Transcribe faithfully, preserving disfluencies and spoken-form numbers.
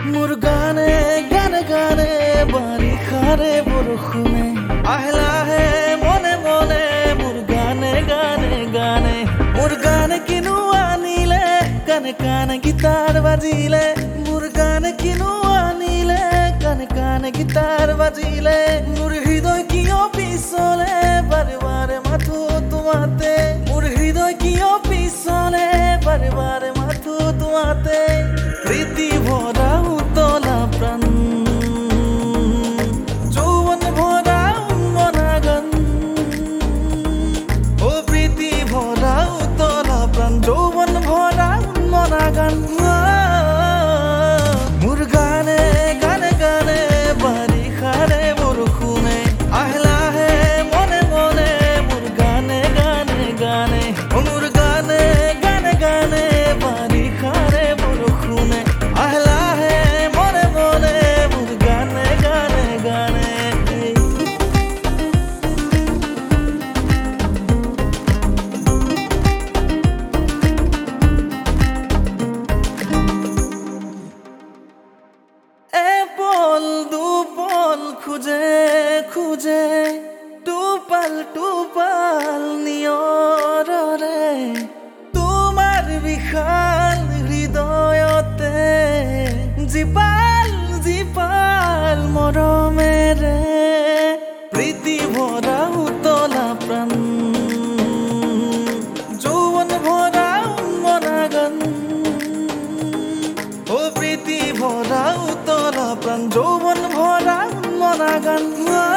মোৰ গানে গানে গানে বাৰিষাৰে বৰষুণে আহে লাহে মনে মনে মোৰ গানে গানে গানে মোৰ গানে কিনো আনিলে কানে কানে গীটাৰ বাজিলে মোৰ গানে কিনো আনিলে কানে কানে গীটাৰ বাজিলে মোৰ হৃদয় কিয় পিছলে বাৰে বাৰে মাথো তোমাতে মোৰ হৃদয় কিয় পিছলে বাৰে বাৰে মাথো তোমাতে প্ৰীতি ভৰা উতলা প্ৰাণ যৌৱন ভৰা উন্মনা গান ও প্ৰীতি ভৰা উতলা প্ৰাণ যৌৱন ভৰা উন্মনা গান মোৰ গানে গানে গানে বাৰিষাৰে বৰষুণে আহে লাহে মনে মনে মোৰ গানে গানে গানে মোৰ গানে গানে গানে বাৰিষাৰে বৰষুণে আহে লাহে মনে মনে মোৰ গানে গানে গানে এপল দুপল খুঁজে খুঁজে টুপাল টুপাল নিয়ৰৰে তোমাৰ বিশাল হৃদয়তে জীপাল জীপাল মৰমেৰে প্ৰীতি ভৰা উতলা প্ৰাণ যৌৱন ভৰা উন্মনা গান ও প্ৰীতি ভৰা উতলা প্ৰাণ যৌৱন ভৰা উন্মনা গান